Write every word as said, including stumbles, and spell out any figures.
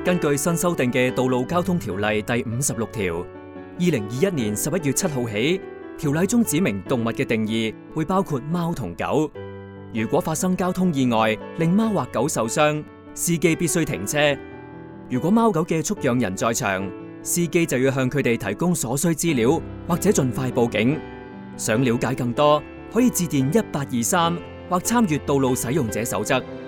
根據新修訂嘅道路交通條例第五十六條，二零二一年十一月七號起，條例中指明動物嘅定義會包括貓同狗。如果發生交通意外令貓或狗受傷，司機必須停車。如果貓狗嘅畜養人在場，司機就要向佢哋提供所需資料，或者盡快報警。想了解更多，可以致電一八二三或參閱道路使用者守則。